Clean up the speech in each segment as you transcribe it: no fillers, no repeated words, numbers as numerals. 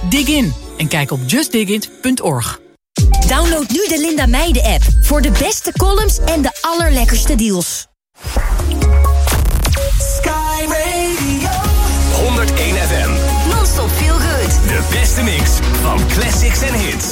Dig in en kijk op justdigit.org. Download nu de Linda Meijden-app voor de beste columns en de allerlekkerste deals. Sky Radio 101 FM. Non-stop feel good. De beste mix van classics en hits.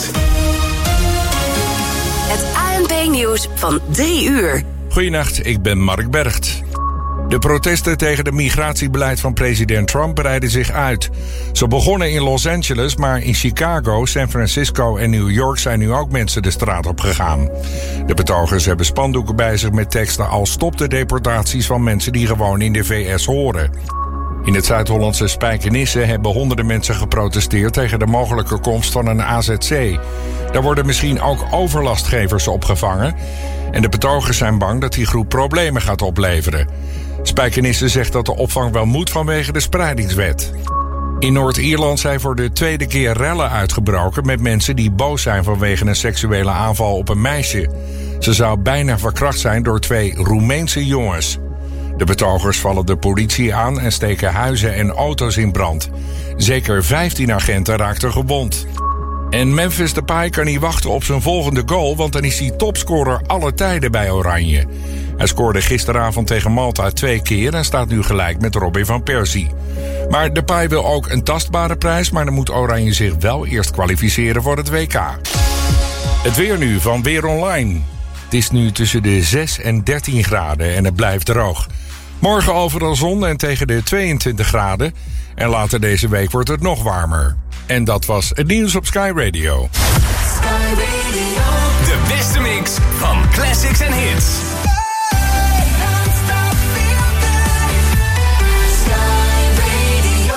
Het ANP-nieuws van 3 uur. Goedenacht, ik ben Mark Bergt. De protesten tegen het migratiebeleid van president Trump breiden zich uit. Ze begonnen in Los Angeles, maar in Chicago, San Francisco en New York zijn nu ook mensen de straat op gegaan. De betogers hebben spandoeken bij zich met teksten als stop de deportaties van mensen die gewoon in de VS horen. In het Zuid-Hollandse Spijkenisse hebben honderden mensen geprotesteerd tegen de mogelijke komst van een AZC. Daar worden misschien ook overlastgevers opgevangen. En de betogers zijn bang dat die groep problemen gaat opleveren. Spijkenisse zegt dat de opvang wel moet vanwege de spreidingswet. In Noord-Ierland zijn voor de tweede keer rellen uitgebroken met mensen die boos zijn vanwege een seksuele aanval op een meisje. Ze zou bijna verkracht zijn door 2 Roemeense jongens. De betogers vallen de politie aan en steken huizen en auto's in brand. Zeker 15 agenten raakten gewond. En Memphis Depay kan niet wachten op zijn volgende goal, want dan is hij topscorer aller tijden bij Oranje. Hij scoorde gisteravond tegen Malta 2 keer en staat nu gelijk met Robin van Persie. Maar Depay wil ook een tastbare prijs, maar dan moet Oranje zich wel eerst kwalificeren voor het WK. Het weer nu van Weer Online. Het is nu tussen de 6 en 13 graden en het blijft droog. Morgen overal zon en tegen de 22 graden. En later deze week wordt het nog warmer. En dat was het nieuws op Sky Radio. Sky Radio. De beste mix van classics en hits. Non-stop feel good. Sky Radio.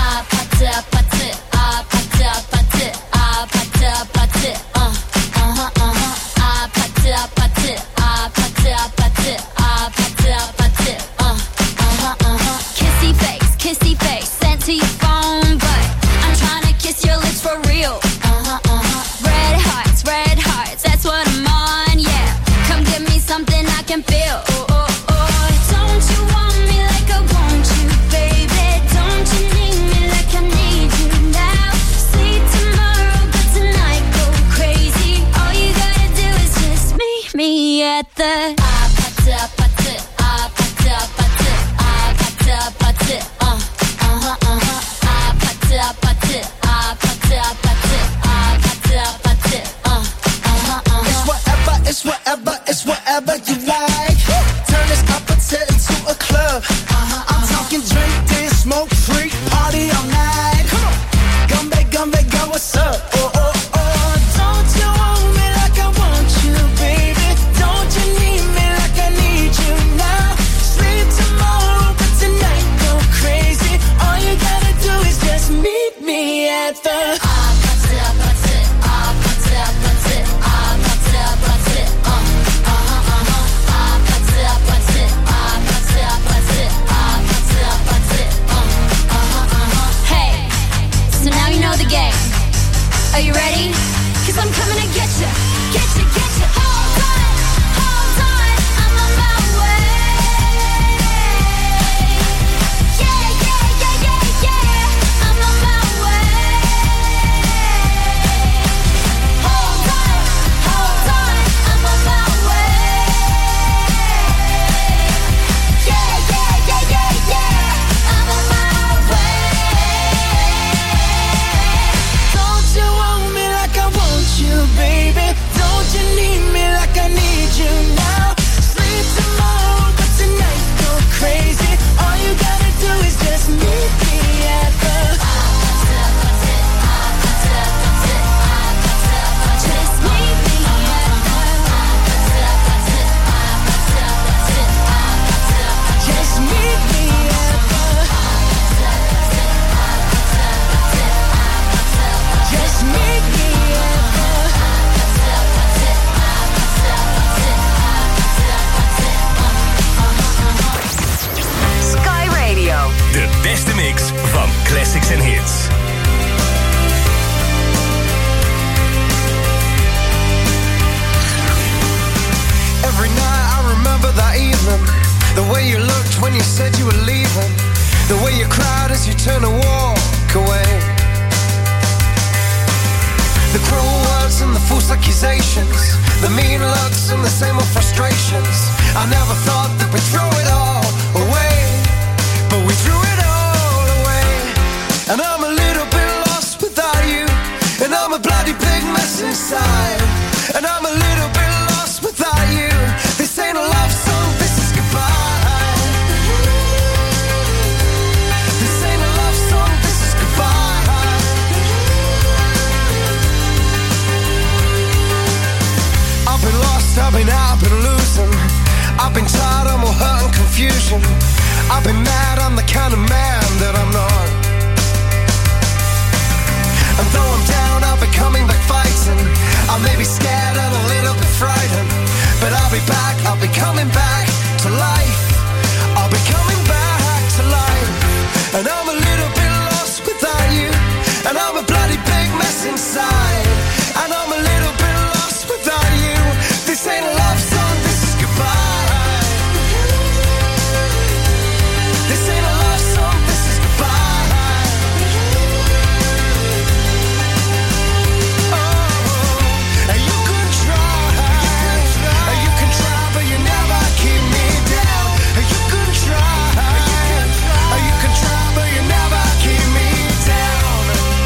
Kissy face, sent to your phone, but I'm trying to kiss your lips for real. Red hearts, that's what I'm on, yeah. Come give me something I can feel. Don't you want me like I want you, baby? Don't you need me like I need you now? Sleep tomorrow, but tonight go crazy. All you gotta do is just meet me at the It's whatever you like. Turn this appetite into a club. I'm talking drink this, smoke free, party all night. Come on, go, what's up? Don't you want me like I want you, baby? Don't you need me like I need you now? Sleep tomorrow, but tonight go crazy. All you gotta do is just meet me at the Are you ready? 'Cause I'm coming to get you. Hold on, I'm on my way. Yeah, I'm on my way. Hold on, I'm on my way. Yeah, I'm on my way. Don't you want me like I want you, baby? Don't you need me The cruel words and the false accusations, the mean looks and the same old frustrations. I never thought that we'd throw it all away, but we threw it all away. And I'm a little bit lost without you, and I'm a bloody big mess inside. And I'm a little bit lost without you. This ain't a love song, this is goodbye. This ain't a love song, this is goodbye. I've been lost, I've been out, I've been losing. I've been tired, I'm all hurt and confusion. I've been mad, I'm the kind of man that I'm not. And though I'm down, I'll be coming back fighting. I may be scared and a little bit frightened, but I'll be back, I'll be coming back to life. I'll be coming back to life. And I'm a little bit lost without you, and I'm a bloody big mess inside. And I'm a little bit lost without you. This ain't a love song, this is goodbye. This ain't a love song, this is goodbye. Oh, and you can try, you can try, but you never keep me down. You can try, you can try, but you never keep me down.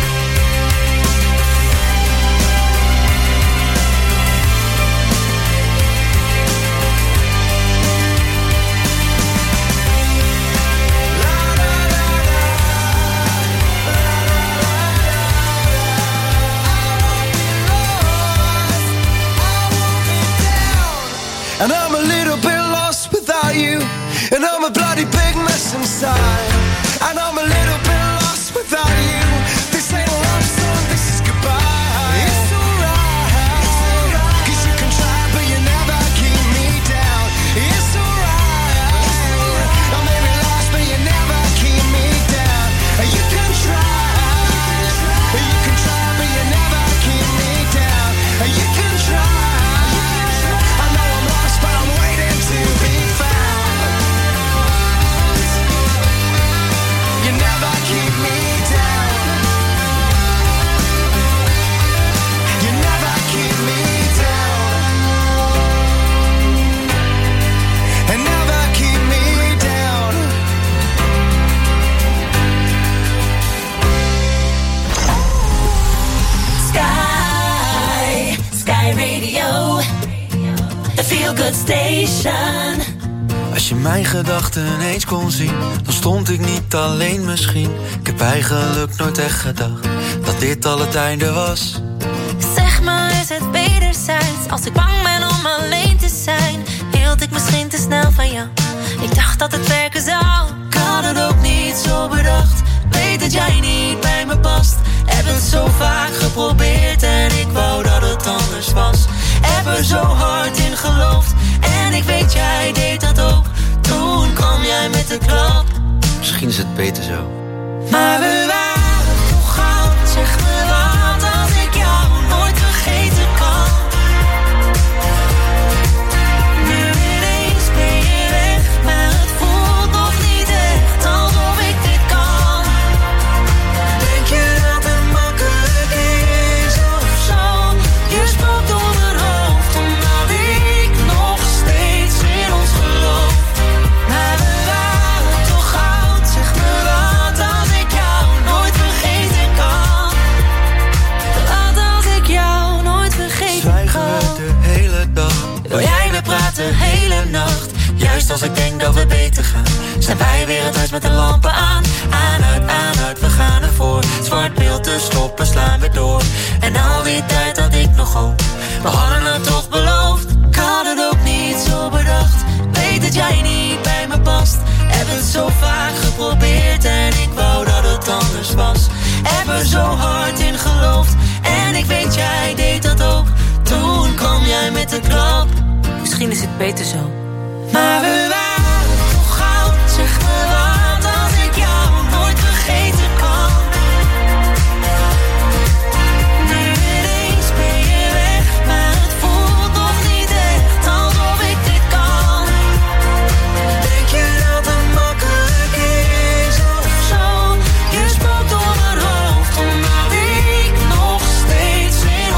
And I'm a little bit lost without you, and I'm a bloody big mess inside. And I'm a little bit lost without you. This ain't a love song, this is goodbye. It's alright, 'cause you can try, but you never keep me down. It's alright, I may be lost, but you never keep me down. You can try, but you never keep me down. You can try. But I'm waiting to be found. You never keep me down. You never keep me down. And never keep me down. Sky Radio. The Feel Good Station. Als je mijn gedachten eens kon zien, dan stond ik niet alleen misschien. Ik heb eigenlijk nooit echt gedacht dat dit al het einde was. Zeg maar, is het wederzijds? Als ik bang ben om alleen te zijn, hield ik misschien te snel van jou. Ik dacht dat het werken zou. Ik had het ook niet zo bedacht. Weet dat jij niet bij me past. Heb het zo vaak geprobeerd en ik wou dat het anders was. Heb er zo hard in geloofd en ik weet jij deed dat ook. Toen kwam jij met de klap. Misschien is het beter zo. Maar we waren toch goud. Zeg me wat als ik jou nooit vergeten kan. Nu ineens ben je weg, maar het voelt nog niet echt alsof ik dit kan. Denk je dat het makkelijk is of zo? Je spookt door mijn hoofd omdat ik nog steeds in ons geloof. Maar we waren toch goud. Zeg me wat als ik jou nooit vergeten kan. Wat als ik jou nooit vergeten Zwijgen kan. we de hele dag. Wil jij weer praten de hele nacht? Juist als ik denk dat we beter gaan, zijn wij weer het huis met de lampen aan. Aan, uit, we gaan ervoor. Zwart beeld te stoppen, slaan we door. En al die tijd had ik nog hoop. We hadden het toch beloofd. Ik had het ook niet zo bedacht. Weet dat jij niet bij me past. Heb het zo vaak geprobeerd en ik wou dat het anders was. Heb er zo hard in geloofd en ik weet jij deed dat ook. Toen kwam jij met de klap. Misschien is het beter zo. Maar we waren toch goud. Zeg me wat als ik jou nooit vergeten kan. Nu ineens ben je weg, maar het voelt nog niet echt alsof ik dit kan. Denk je dat het makkelijk is of zo? Je spookt door mijn hoofd omdat ik nog steeds in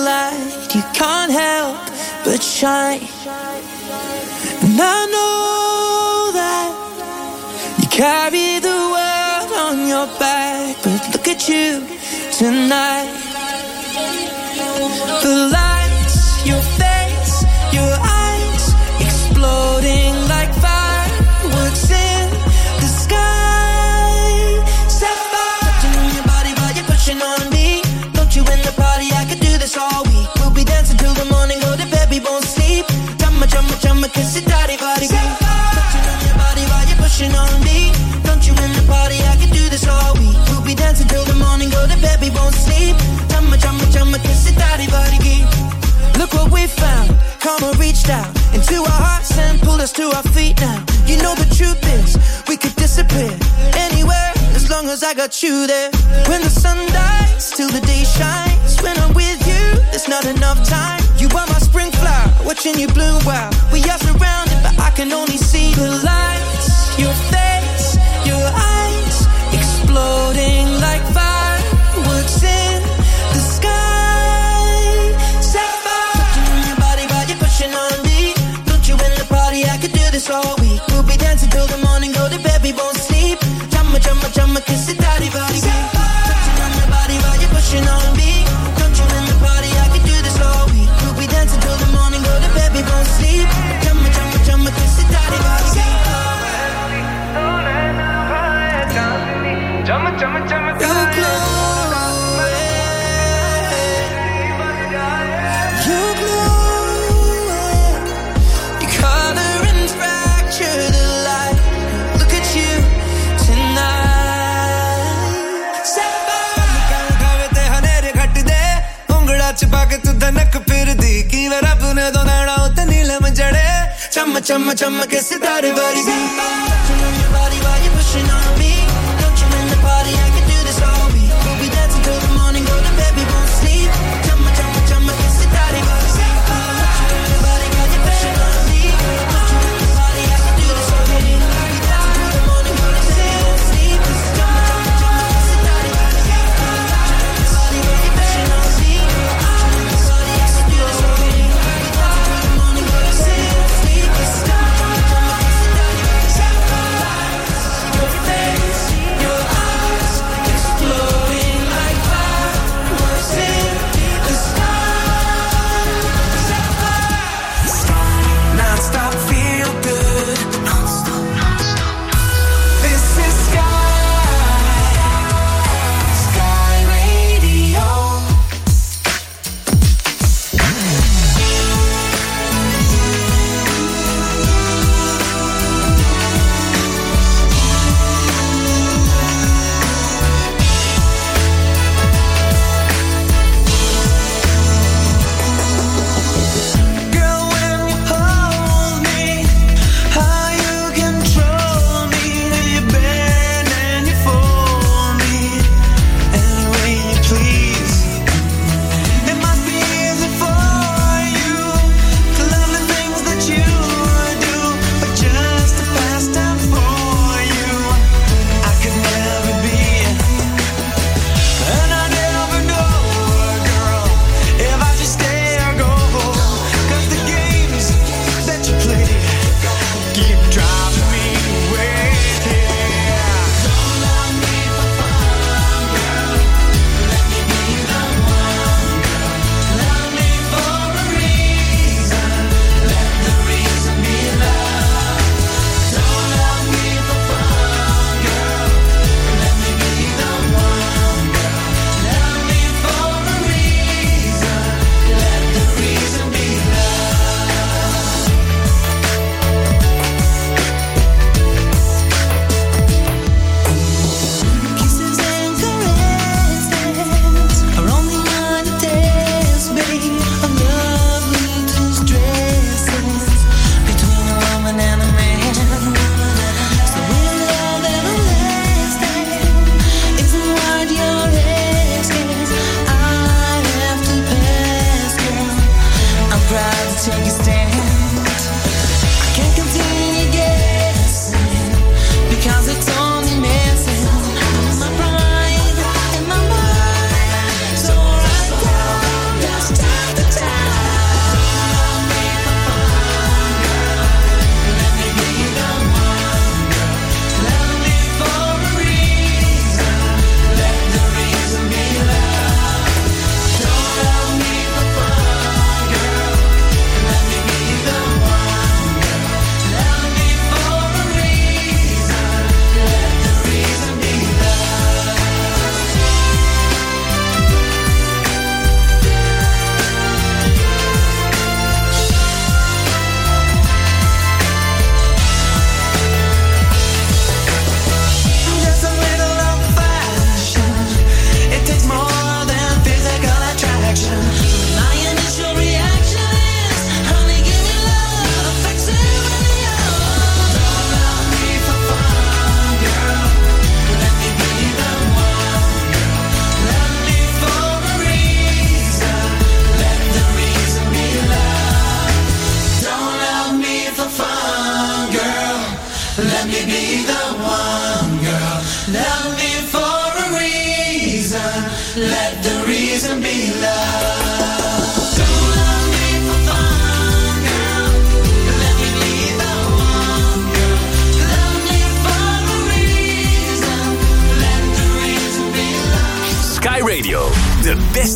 light, you can't help but shine. And I know that you carry the world on your back, but look at you tonight. The lights, your face, your eyes, exploding like fireworks in the sky. Sapphire, touching on your body while you're pushing on me. Don't you in the party, I could do this all week. We'll be dancing till the morning, go to bed, we won't sleep. Chumma, chumma, chumma, kiss it, daddy, body, beat. Touching on your body while you're pushing on me. Don't you in the party, I could do this all week. We'll be dancing till the morning, go to bed, we won't sleep. Chumma, chumma, chumma, kiss it, daddy, body, beat. Look what we found, karma reached out into our hearts and pulled us to our feet now. You know the truth is, we could disappear anywhere as long as I got you there. When the sun dies, till the day shines. When I'm with you, there's not enough time. You are my spring flower, watching you bloom wild. We are surrounded, but I can only see the lights. Your face, your eyes, exploding like fireworks in the sky. Sapphire, touching on your body while you're pushing on me. Don't you in the party, I could do this all week. We'll be dancing till the morning, go to bed, we won't sleep. Chumma, chumma, chumma, kiss it, daddy, body, beat. Touching on your body while you're pushing on me. Don't you in the party, I could do this all week. We'll be dancing till the morning, go to bed, we won't sleep. Chumma, chumma, chumma, kiss it, daddy, body, beat. Chumma, chumma, chumma, you glow, you glow. Your color and fracture the light. Look at you tonight. खावे हनेरे घट दे उंगड़ा छिपा के तू धनक फिर दी की वर अपने दो नाड़ा उते नीलम जड़े Chumma, chumma, chumma, kiss it, daddy, body, beat. Touching on your body while you're pushing on me. Don't you in the party, I can do this all week. We'll be dancing till the morning, go to bed, we won't sleep. Chumma, chumma, chumma, kiss it, daddy, body, beat. Touching on your body while you're pushing on me. Don't you in the party, I can do this all week. We'll be dancing till the morning, go to bed, we won't sleep. Chumma, chumma, chumma, kiss it, daddy, body, beat. Touching on your body while you're pushing on me. Don't you in the party, I can do this all week. We'll be dancing till the morning, go to bed, we won't sleep. Chumma, chumma, chumma, kiss it, daddy, body, beat. Your face.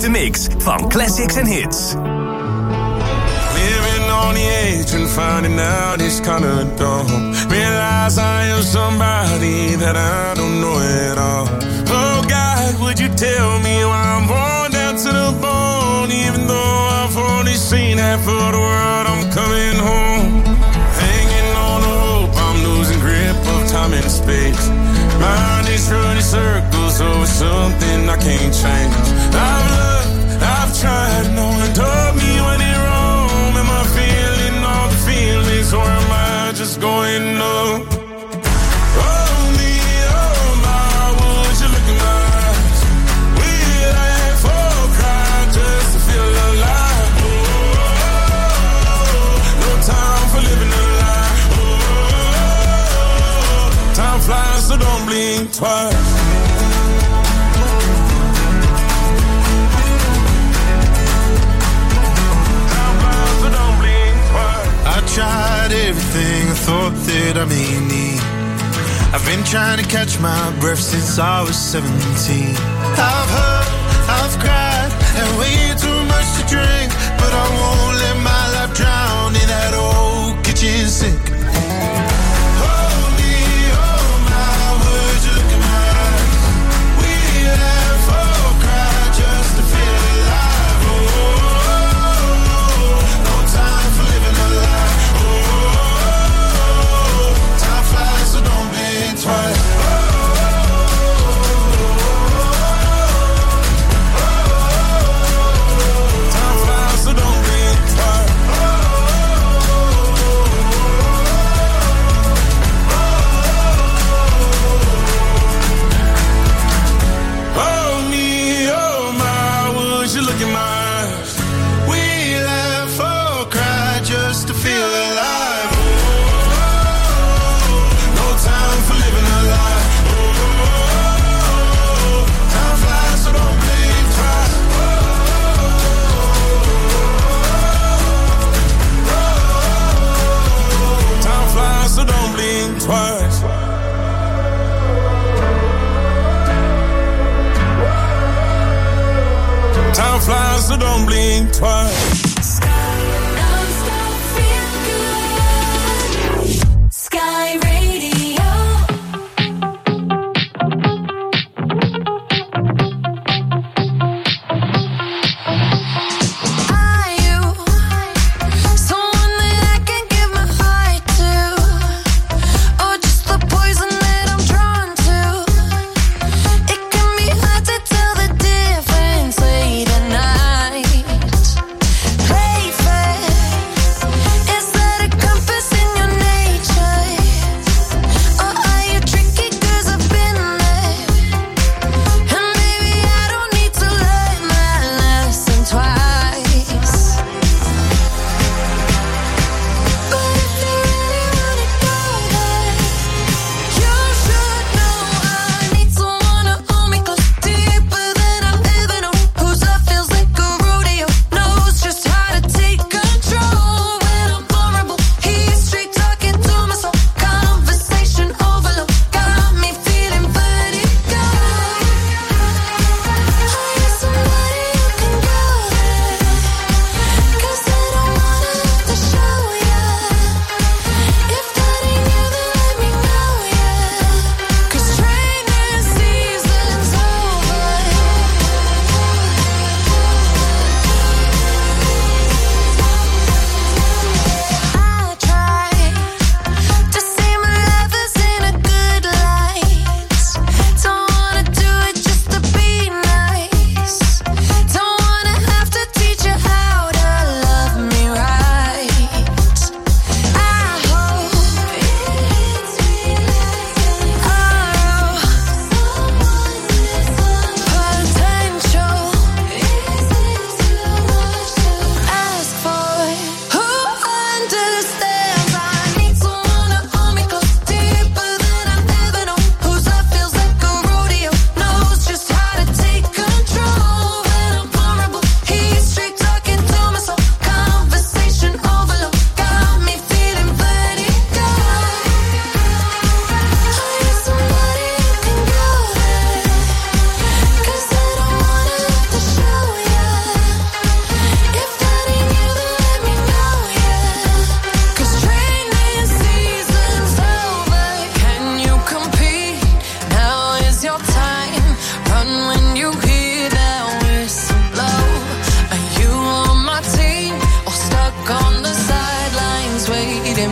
beste mix van classics en hits. Living on the edge and finding out it's kinda dumb. Realize I am somebody that I don't know at all. Oh God, would you tell me why I'm worn down to the bone? Even though I've only seen half of the world, I'm coming home. Hanging on the hope, I'm losing grip of time and space. Mind is running circles over something I can't change. I've looked, I've tried, no one told me when it wrong. Am I feeling all the feelings, or am I just going up? Oh me, oh my, would you look in my eyes? We laugh or cry just to feel alive. No time for living a lie. Time flies, so don't blink twice. I tried everything I thought that I may need. I've been trying to catch my breath since I was 17. I've hurt, I've cried, and way too much to drink, but I won't let my life drown in that old kitchen sink. Hold me, oh my, would you look in my eyes? We laugh or cry just to feel alive. Oh, no time for living a lie. Twice. Time flies, so don't blink twice. Oh me, oh my, would you look in my eyes? We laugh or cry just to feel alive. Time for living a lie. Time flies, so don't blink twice. Time flies, so don't blink twice. Time flies, so don't blink twice. Sky Radio. Are you someone that I can give my heart to, or just the poison that I'm drawn to? It can be hard to tell the difference late at night.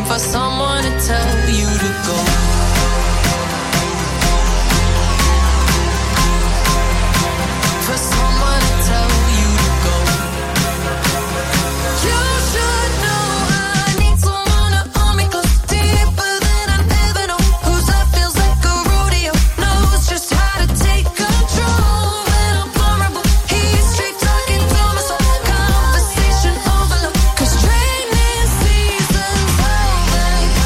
waiting for someone to tell you to go. For someone to tell you to go. You should know I need someone to hold me close, deeper than I ever know. Whose love feels like a rodeo, knows just how to take control when I'm vulnerable. He's straight talking to my soul, conversation overload. 'Cause training season's over.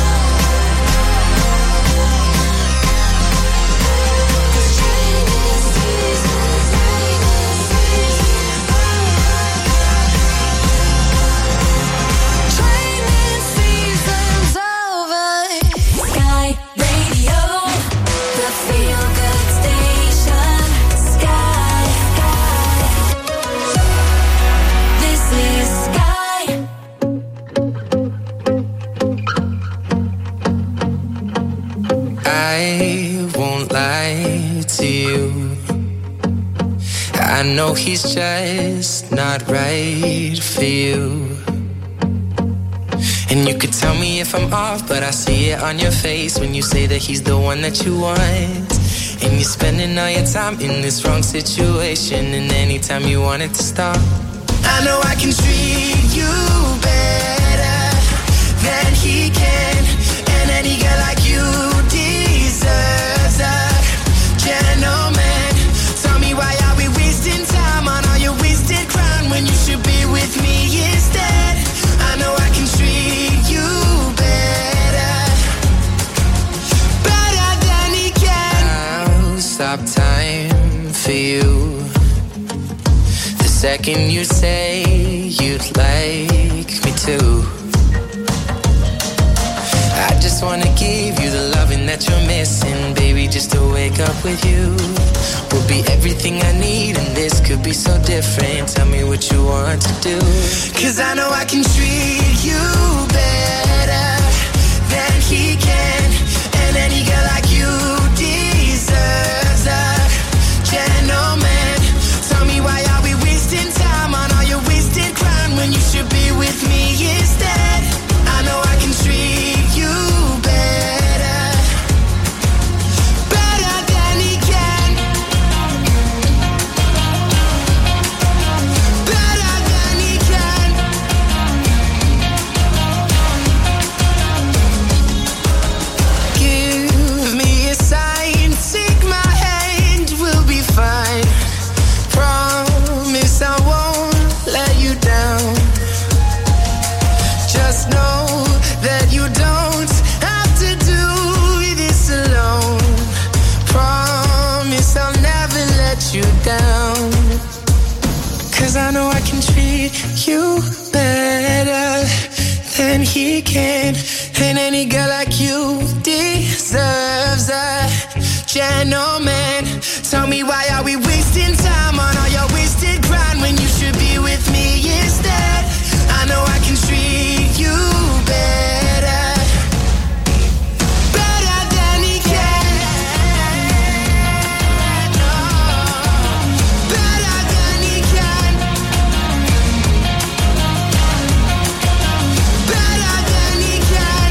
Training season's over. Sky Radio, the feel-good station. Sky. This is Sky. I won't lie to you. I know he's just not right for you. And you could tell me if I'm off, but I see it on your face when you say that he's the one that you want. And you're spending all your time in this wrong situation, and anytime you want it to stop, I know I can treat you better than he can. And any girl like you deserves a gentleman. Tell me, why are we wasting time on all your wasted crown when you should be with me instead? I know I can treat you better, better than he can. I'll stop time for you the second you say you'd like me to. I just wanna give you the loving that you're missing, baby. Just to wake up with you will be everything I need, and this could be so different. Tell me what you want to do, 'cause I know I can treat you better than he can. And any girl like you deserves a gentleman. Tell me, why are we wasting time on all your wasted crown when you should be with me instead? I know I can treat you better, better than he can, better than he can. Give me a sign, take my hand, we'll be fine. Promise I won't let you down. Just know that you don't have to do this alone. Promise I'll never let you down. 'Cause I know I can treat you better than he can. And any girl like you deserves a gentleman. Tell me, why are we wasting time on all your wasted grind when you should be with me instead? I know I can treat you better, better than he can. No, better than he can, better than he can.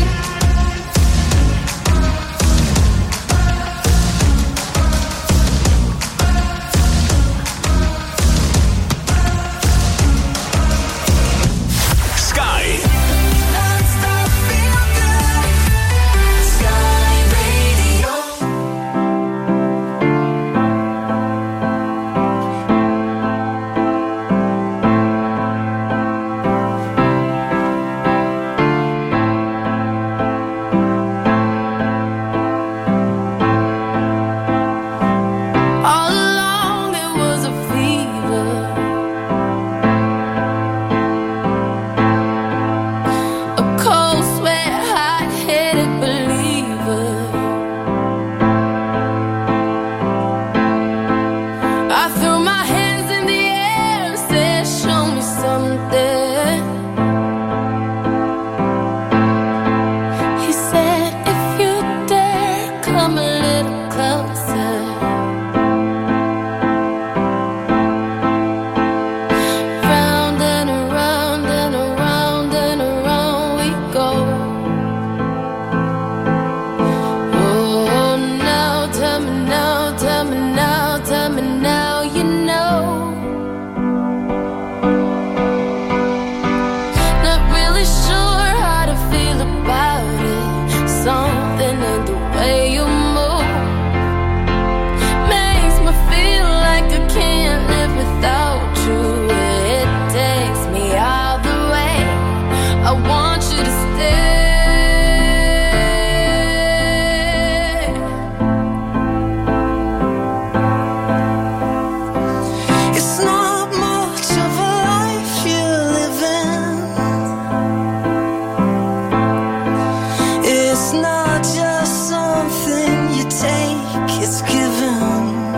want you to stay. It's not much of a life you live in. It's not just something you take, it's given.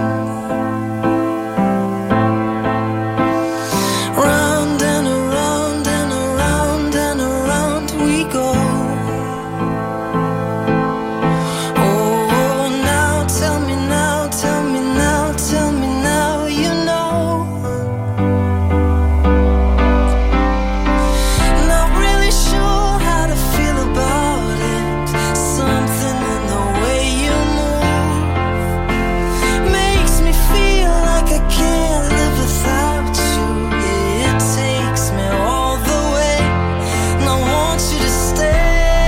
Round and around and around and around we go. Oh, now tell me now, tell me now, tell me now, you know. Not really sure how to feel about it. Something in the way you move makes me feel like I can't live without you. It takes me all the way, and I want you to stay.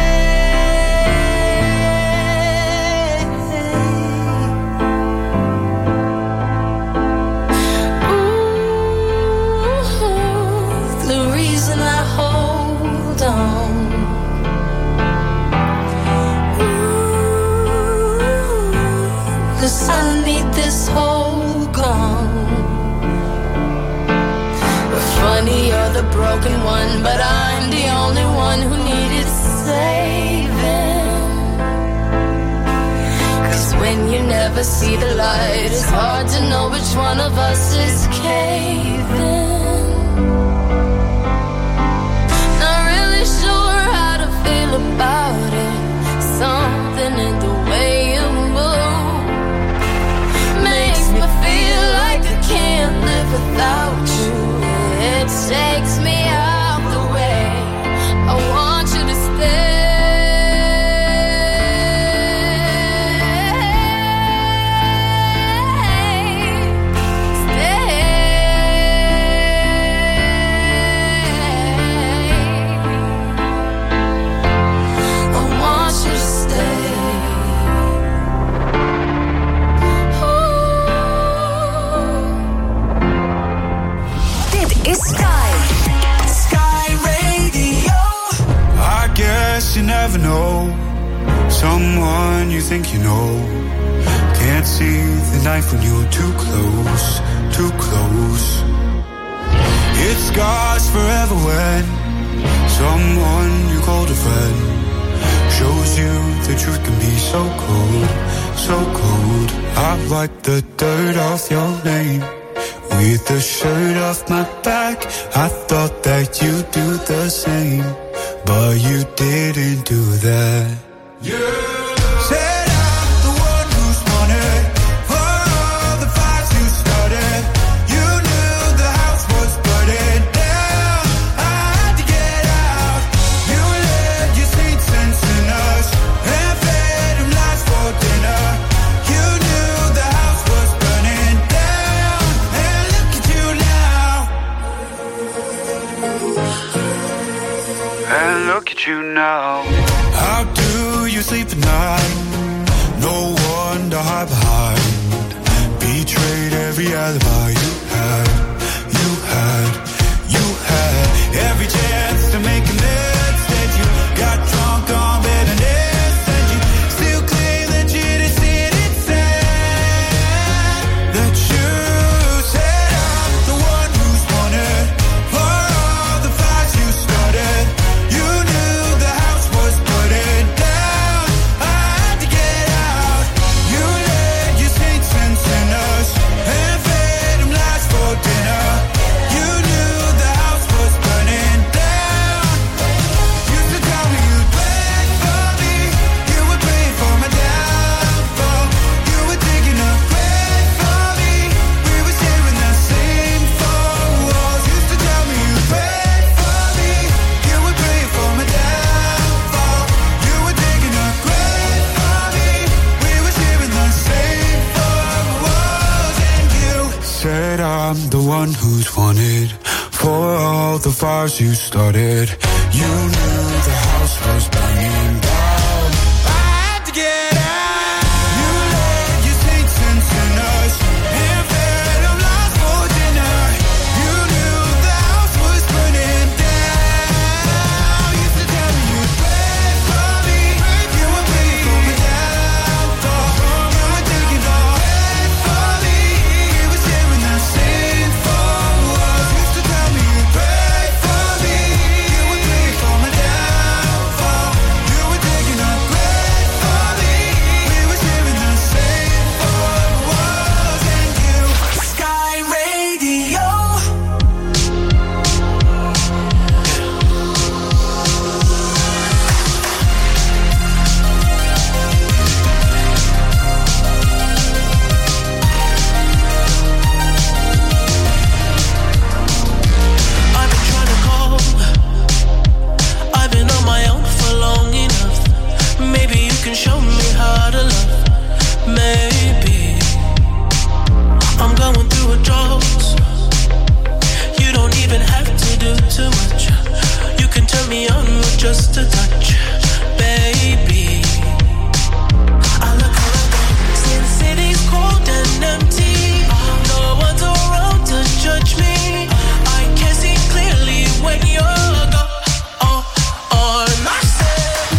Ooh, the reason I hold on. Ooh, 'cause I need this whole gone. Funny, you're the broken one, but I'm the only one who needed saving. 'Cause when you never see the light, it's hard to know which one of us is caving. Not really sure how to feel about it. Something in the way you move makes me feel like I can't live without you. It takes me out the way. I want you to stay. I want you to stay. Dit is Sky. Sky Radio. I guess you never know someone you think you know. Can't see the knife when you're too close, too close. It scars forever when someone you called a friend shows you the truth can be so cold, so cold. I wipe the dirt off your name with the shirt off my back. I thought that you'd do the same, but you didn't do that. Said I'm the one who's won it for all the fights you started. You knew the house was burning down. I had to get out. You led your saints and sinners and fed them lies for dinner. You knew the house was burning down, and look at you now. And look at you now. How do you sleep at night? No one to hide behind. Betrayed every alibi you had, you had, you had. Every chance to make amends. Instead you got drunk on bitterness, and you still claim that you didn't say that you said I'm the one who's won it for all the fights you started. You knew the house was burning down. I had to get out. You led your saints and sinners and fed them lies for dinner. You knew the house was burning down. Used to tell me you'd wait for me. You would pray for my downfall. You were digging a grave for me. We were sharing the same four walls. Used to tell me you'd wait for me. You would pray for my downfall. You were digging a grave for me. We were sharing the same four walls. And you said I'm the one who's wanted for all the fires you started. You knew the house was burning down. I had to get out. You led your saints and sinners and fed them lies for dinner. You knew the house was burning down. You just a touch, baby. I look around, see the city's cold and empty. No one's around to judge me. I can see clearly when you're gone. I said,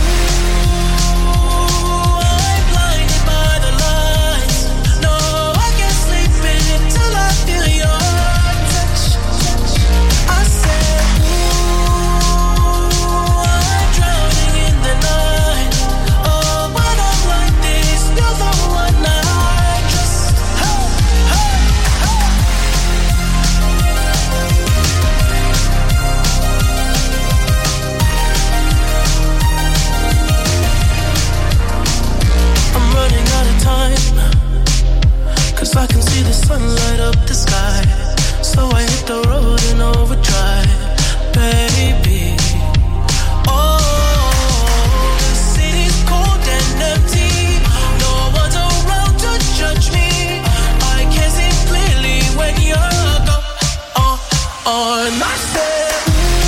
ooh, I'm blinded by the lights. No, I can't sleep until I feel your touch. I said, ooh, I'm drowning in the night. Oh, when I'm like this, you're the one I trust. Hey, hey, hey. I'm running out of time, 'cause I can see the sun light up the sky. So I hit the road in overdrive, baby. Oh, the city's cold and empty. No one's around to judge me. I can see clearly when you're gone. And I said,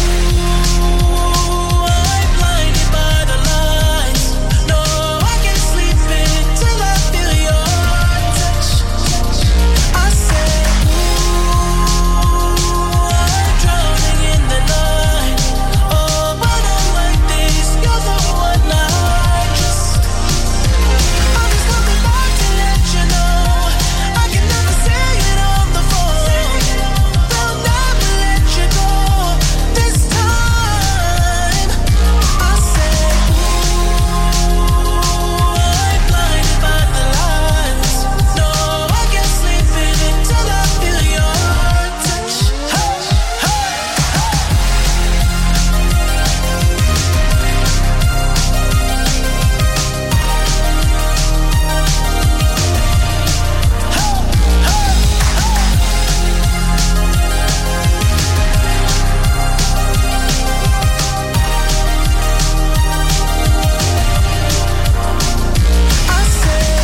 ooh, I'm blinded by the lights. No, I can't sleep until I feel your touch. I said, ooh, I'm drowning in the night. Oh, when I'm like this, you're the one I trust. I'm just coming back to let you know I can never say it on the phone. They'll never let you go this time. I said, ooh, I'm blinded by the lights. No, I can't sleep until I feel your touch. Hey, hey, I said,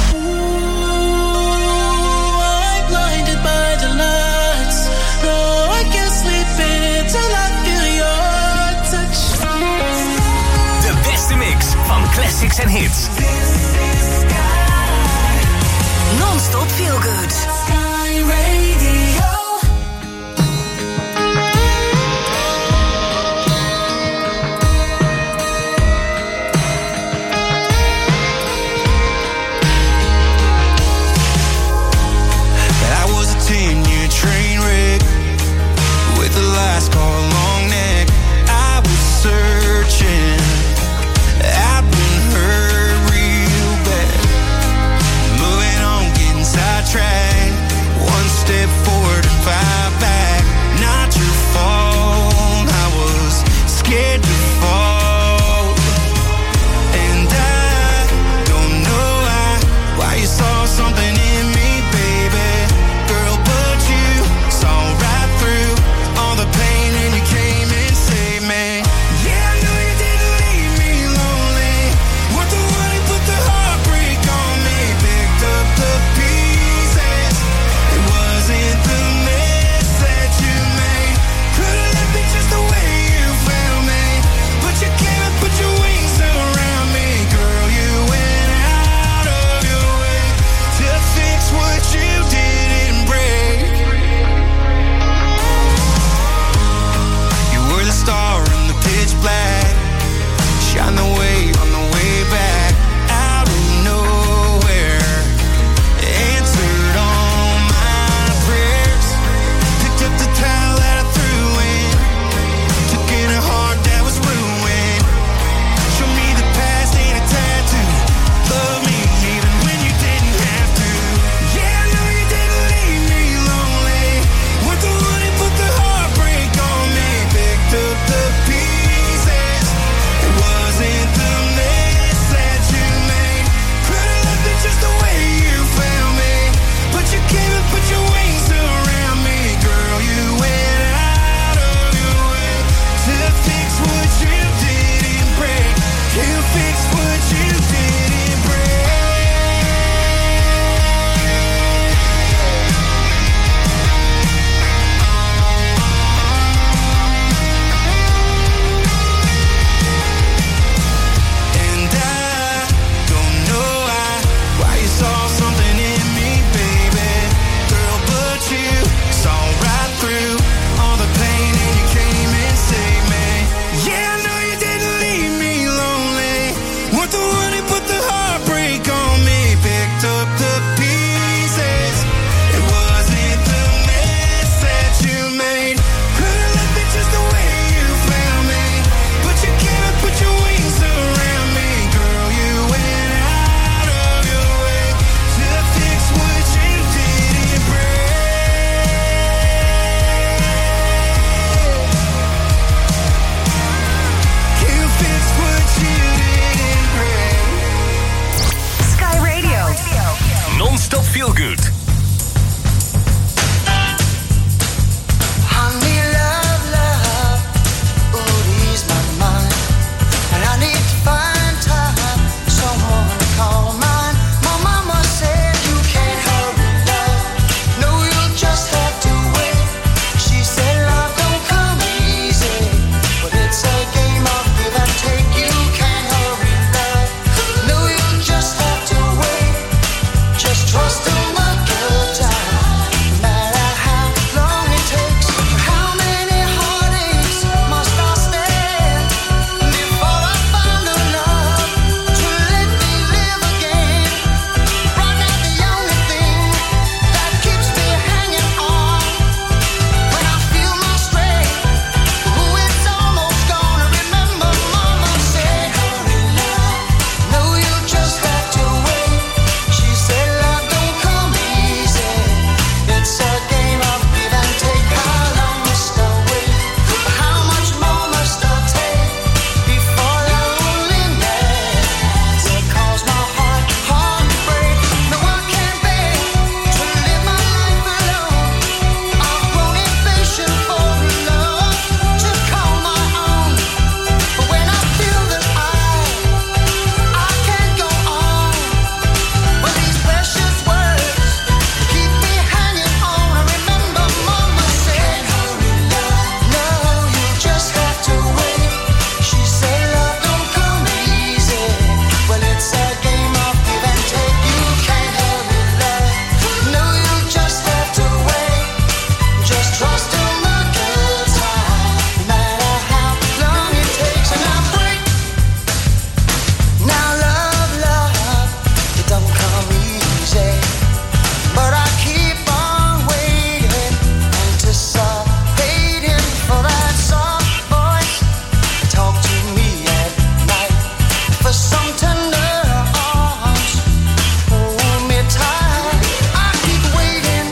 ooh, I'm blinded by the lights. No, I can't sleep until I feel your touch. De beste mix van classics en hits. Non-stop feel good. Sky Radio. I was a 10-year train wreck with the last car long neck. I was searching, I've been hurt real bad. Moving on, getting sidetracked. One step Feel Good. Trust in my good time, no matter how long it takes. How many heartaches must I stand before I find the love to let me live again? Right now the only thing that keeps me hanging on when I feel my strength, ooh, it's almost gone. Remember Mama said, hurry love, no you just have to wait. She said love don't come easy. It's a game of give and take. How long must I wait? How much more must I take before loneliness will cause my heart to break? No, I can't bear to live my life alone. I've grown impatient for love to call my own. But when I feel that I can't go on, but these precious words keep me hanging on. I remember Mama said, hurry love, no, you just have to wait. She said love don't come easy. Well, it's a game of give and take. You can't hurry love, no, you just have to wait. Just trust in the good time, no matter how long it takes. And I break. Now love, it don't come easy, but I keep on waiting, anticipating for that soft voice to talk to me at night, for some tender arms, hold me tight. I keep waiting,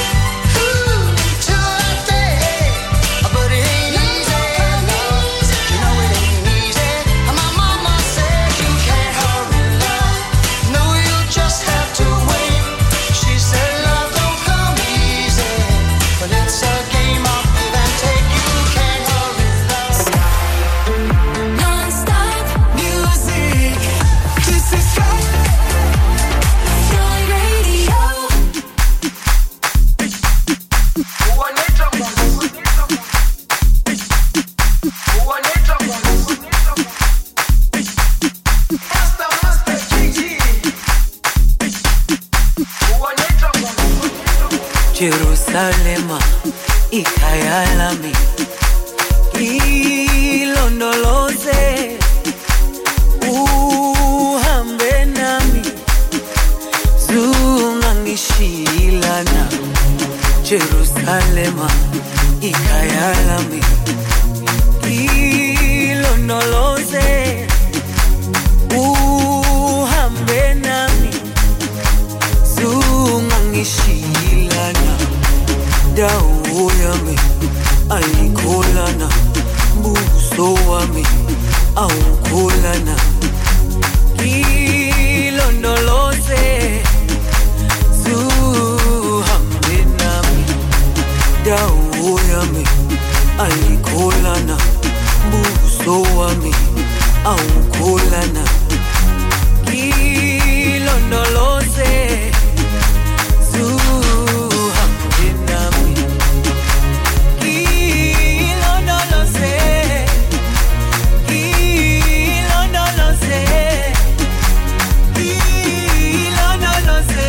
till that day, but it ain't easy, no, you know it ain't easy. My mama said you can't hurry love, no you just have to wait. She said love don't come easy, but it's a game of give and take. You can't hurry love. Non-stop music. This is Sky Radio. Jerusalema, ikhaya lami, ilondoloze, uhambe nami, zungangishilana. Jerusalema, ikhaya lami, ilondoloze, uhambe nami, zungangishilana. Dawo yami ayikholana, buso wami awukholana. Ilondoloze, zuhambe nami. Dawo yami ayikholana, buso wami awukholana. Ilondoloze, zuhambe nami. Ilondoloze, ilondoloze, ilondoloze,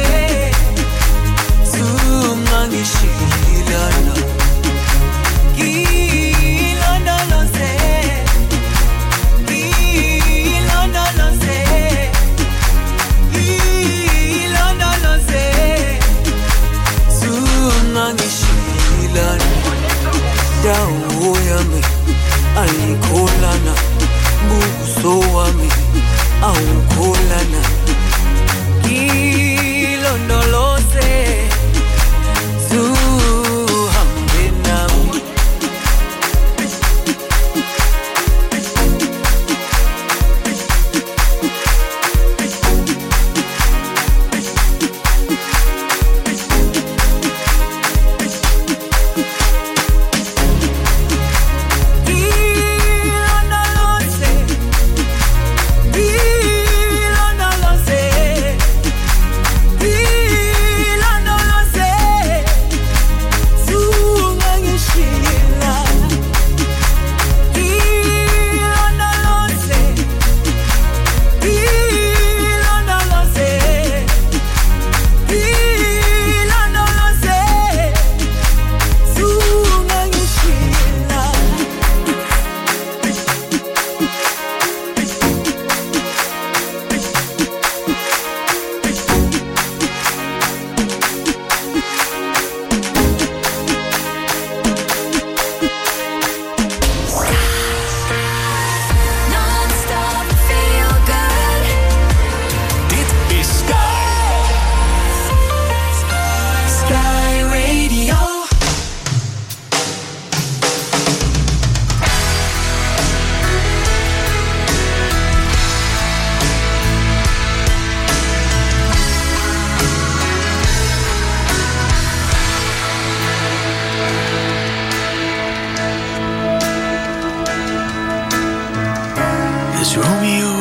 zungangishilana. Ilondoloze, ilondoloze.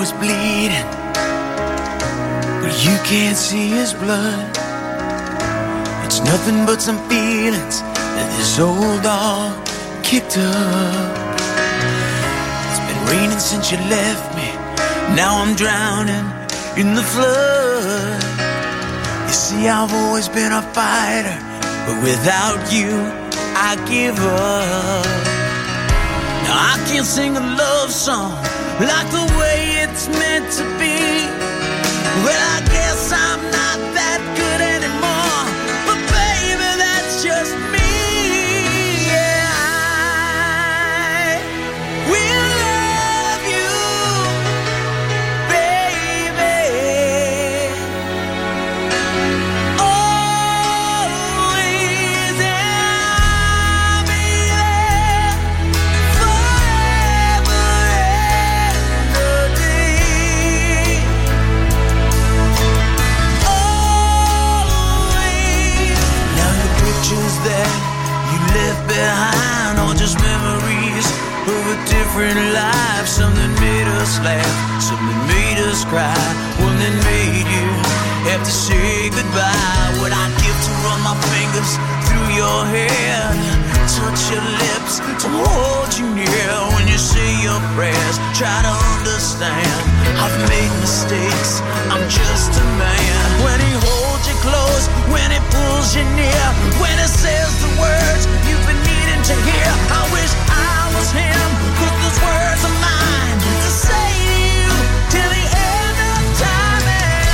is bleeding, but you can't see his blood. It's nothing but some feelings that this old dog kicked up. It's been raining since you left me. Now I'm drowning in the flood. You see, I've always been a fighter, but without you, I give up. Now I can't sing a love song like the way it's meant to be. Well, I guess I'm not that good anymore, but baby, that's just me. Yeah, I will love you, baby, always, and I'll be there forever and a day. Always. Now the pictures that you left behind are just memories of a different life. Something made us laugh, something made us cry, one that made you have to say goodbye. What I give to run my fingers through your hair, touch your lips, to hold you near. When you say your prayers, try to understand. I've made mistakes, I'm just a man. When he holds you close, when he pulls you near, when he says the words you've been needing to hear. I wish I was him, 'cause those words are mine to say to you till the end of time. And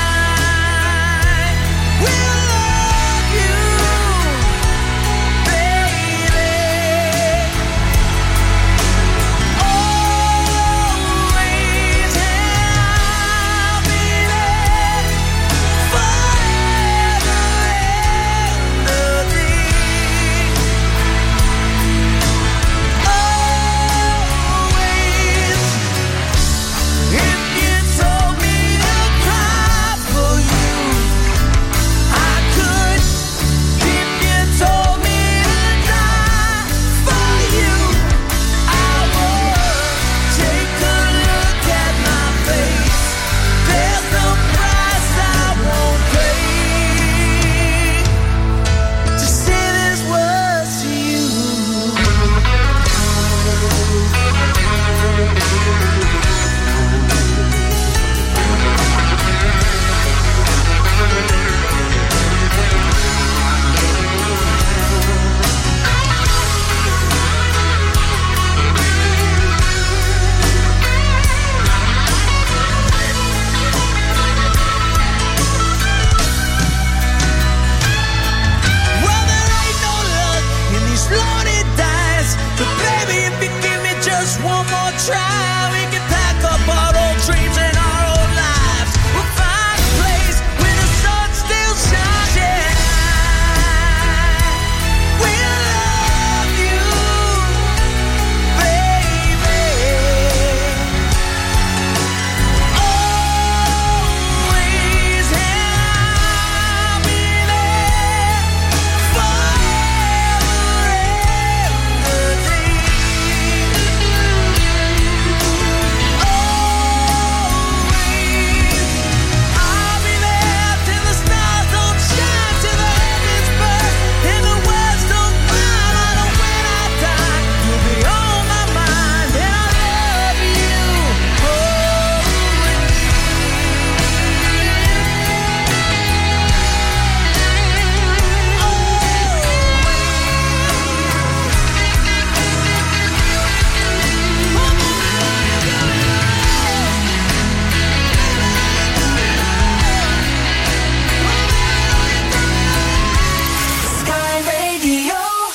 I will love you, baby, always, and I'll be there forever and a day. Always. If you told me to cry for you, I could. If you told me to die for you, I would. Take a look at my face. There's no price I won't pay to say these words to you. Well, there ain't no luck in these loaded dice, but baby, if you give me just one more try, we can pack up our old dreams and our old lives. We'll find a place where the sun still shines. Yeah, we'll love you, baby, always, and I'll be there forever and a day. Always, I'll be there till the stars don't shine, till the heavens burst and the words don't rhyme. I know when I die, you'll be on my mind, and I love you always. Sky Radio.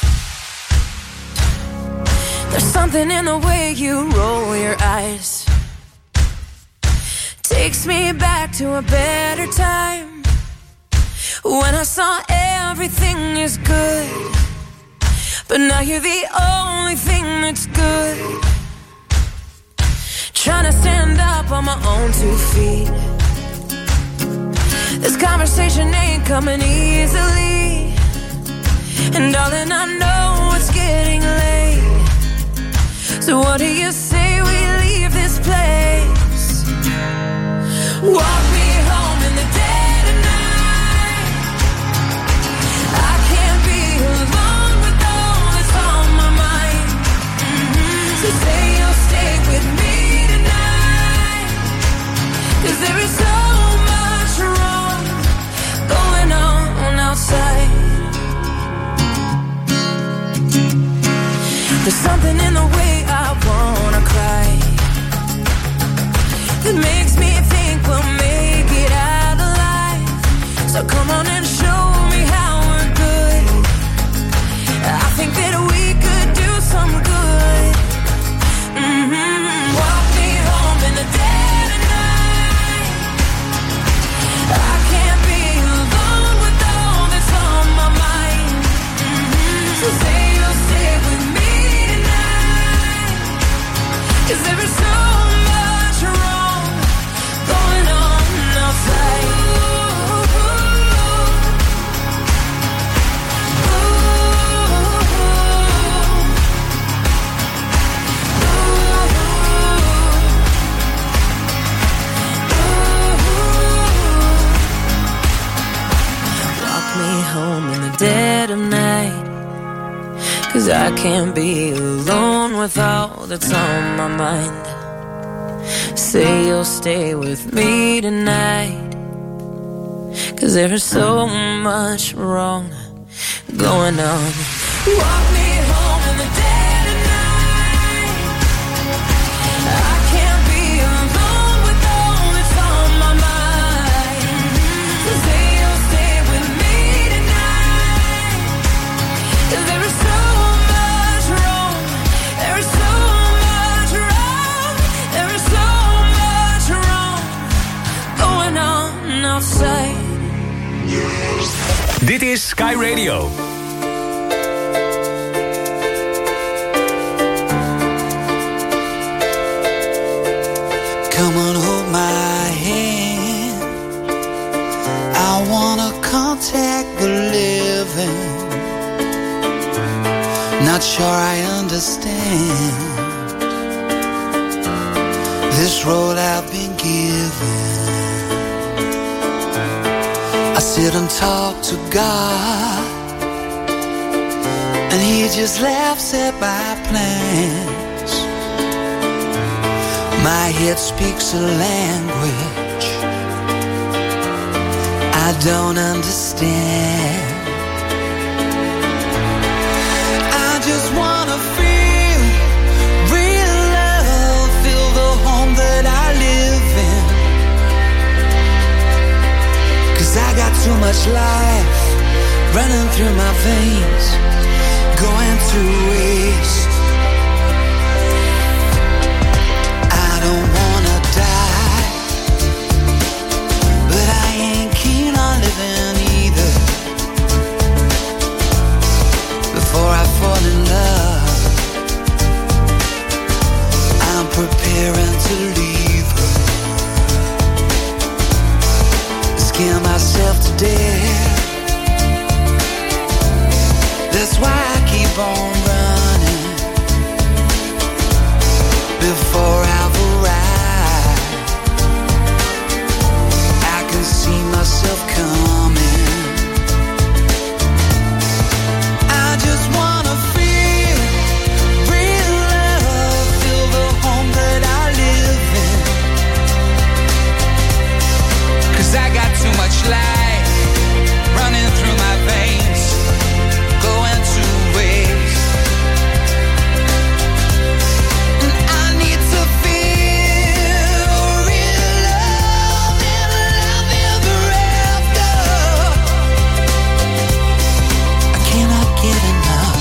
There's something in the way you roll your eyes. Takes me back to a better time, when I saw everything is good, but now you're the only thing that's good. Trying to stand up on my own 2 feet. This conversation ain't coming easily, and darling, I know it's getting late. So what do you say we leave this place? dead of night. 'Cause I can't be alone with all that's on my mind. Say you'll stay with me tonight. 'Cause there is so much wrong going on. Walk me home in the dead of night. I can't be alone with all that's on my mind. So say you'll stay with me tonight. 'Cause there is so much wrong. There is so much wrong. There is so much wrong going on outside. Dit is Sky Radio. Come on, hold my hand. I wanna contact the living. Not sure I understand this road I've been given. I sit and talk to God, and He just laughs at my plans. My head speaks a language I don't understand. I just wanna feel real love, feel the home that I live in. 'Cause I got too much life running through my veins, going to waste. I don't wanna die, but I ain't keen on living either. Before I fall in love, I'm preparing to leave her. Scare myself to death. That's why I keep on running before I've arrived. I can see myself coming. I just wanna feel real love, feel the home that I live in. 'Cause I got too much life running through my veins, going to waste. And I need to feel real love and love ever after. I cannot get enough.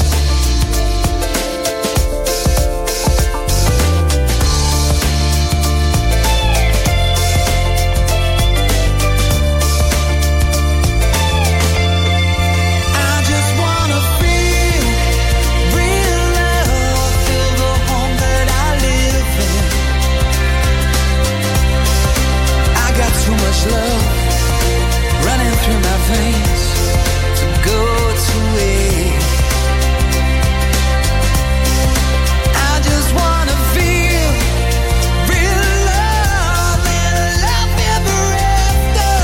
I just wanna feel real love, feel the home that I live in. I got too much love running through my veins to go to waste. I just wanna feel real love and love ever after.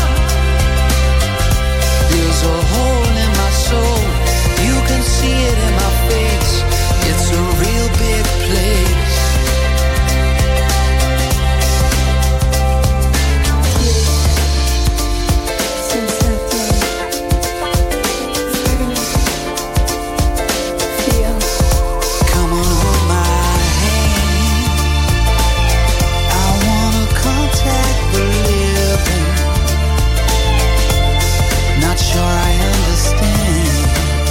There's a hole in my soul, you can see it in my face. It's a real big place. Come on, hold my hand. I wanna contact the living. Not sure I understand.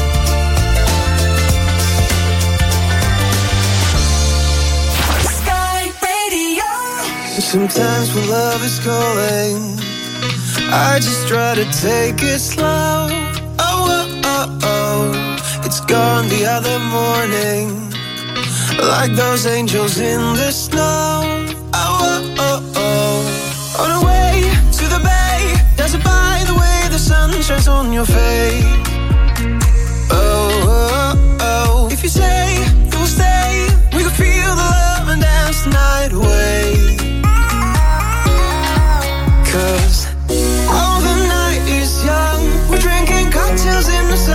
Sky Radio. Sometimes when love is calling, I just try to take it slow. Oh, oh, oh, oh. It's gone the other morning, like those angels in the snow. Oh, oh, oh, oh. On the way to the bay, dancing by the way the sun shines on your face. Oh, oh, oh. If you say you will stay, we can feel the love and dance the night away. 'Cause all the night is young, we're drinking cocktails in the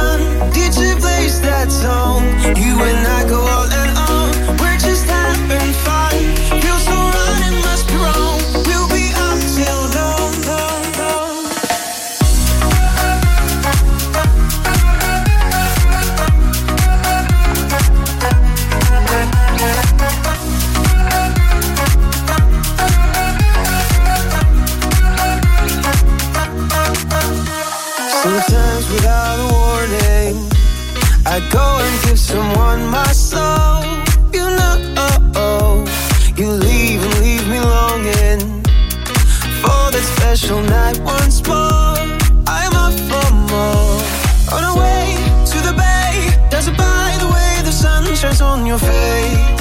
I'd go and give someone my soul. You know, you leave and leave me longing for that special night once more. I'm up for more. On our way to the bay, dazzled by the way the sun shines on your face.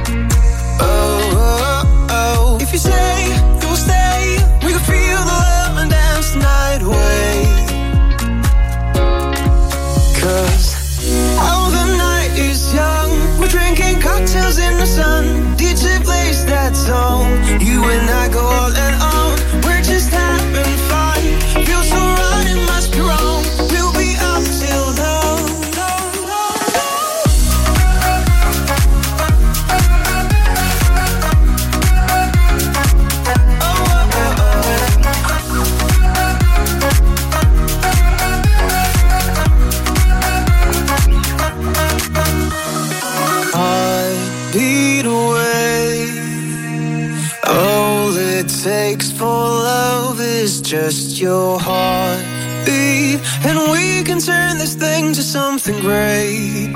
Oh, if you say you will stay, we can feel the love and dance the night away. 'Cause all the night is young, we're drinking cocktails in the sun. DJ plays that song, you and I go all and on. We're just having fun, feels so right, it must be wrong. We'll be up till dawn. Beat away. All it takes for love is just your heartbeat, and we can turn this thing to something great.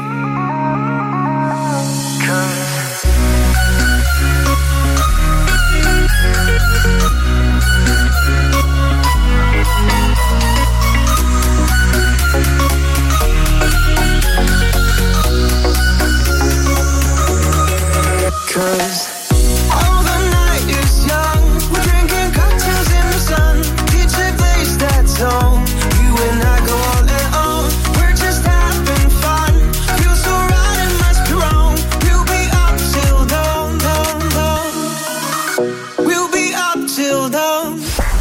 Cause all the night is young, we're drinking cocktails in the sun. DJ plays that song, you and I go all and on. We're just having fun, feels so right, it must be wrong. We'll be up till dawn, dawn, dawn. We'll be up till dawn.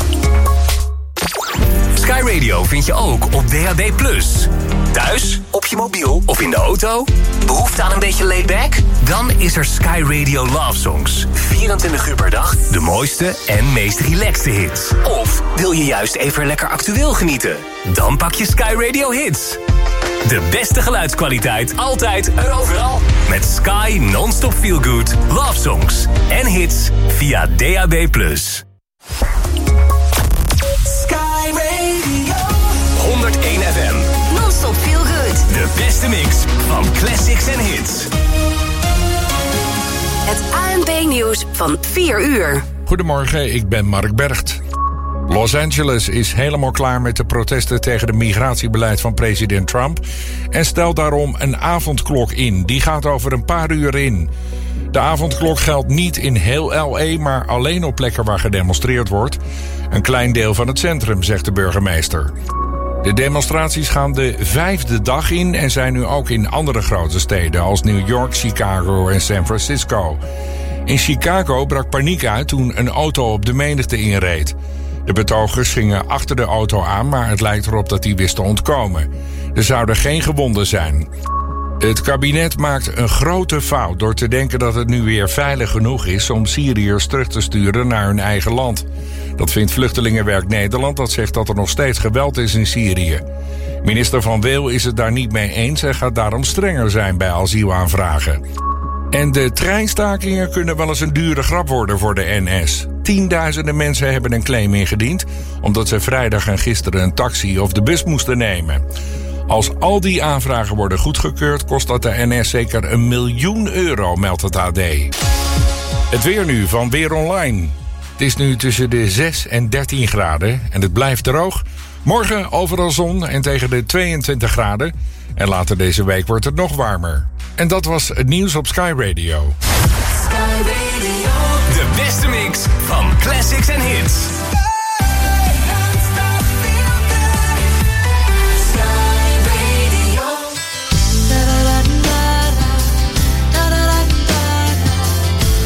Sky Radio vind je ook op DAB+. Thuis, op je mobiel of in de auto? Behoefte aan een beetje laid-back? Dan is er Sky Radio Love Songs. 24 uur per dag, de mooiste en meest relaxte hits. Of wil je juist even lekker actueel genieten? Dan pak je Sky Radio Hits. De beste geluidskwaliteit, altijd en overal. Met Sky non-stop feel-good, love songs en hits via DAB+. Sky Radio 101 FM. Non-stop feel good. De beste mix van classics en hits. Het ANP-nieuws van 4 uur. Goedemorgen, ik ben Mark Bergt. Los Angeles is helemaal klaar met de protesten tegen het migratiebeleid van president Trump en stelt daarom een avondklok in. Die gaat over een paar uur in. De avondklok geldt niet in heel L.A., maar alleen op plekken waar gedemonstreerd wordt. Een klein deel van het centrum, zegt de burgemeester. De demonstraties gaan de 5e dag in en zijn nu ook in andere grote steden als New York, Chicago en San Francisco. In Chicago brak paniek uit toen een auto op de menigte inreed. De betogers gingen achter de auto aan, maar het lijkt erop dat die wisten te ontkomen. Er zouden geen gewonden zijn. Het kabinet maakt een grote fout door te denken dat het nu weer veilig genoeg is om Syriërs terug te sturen naar hun eigen land. Dat vindt Vluchtelingenwerk Nederland, dat zegt dat er nog steeds geweld is in Syrië. Minister Van Weel is het daar niet mee eens en gaat daarom strenger zijn bij asielaanvragen. En de treinstakingen kunnen wel eens een dure grap worden voor de NS. Tienduizenden mensen hebben een claim ingediend omdat ze vrijdag en gisteren een taxi of de bus moesten nemen. Als al die aanvragen worden goedgekeurd, kost dat de NS zeker €1 miljoen, meldt het AD. Het weer nu van Weer Online. Het is nu tussen de 6 en 13 graden en het blijft droog. Morgen overal zon en tegen de 22 graden. En later deze week wordt het nog warmer. En dat was het nieuws op Sky Radio. De beste mix van classics en hits.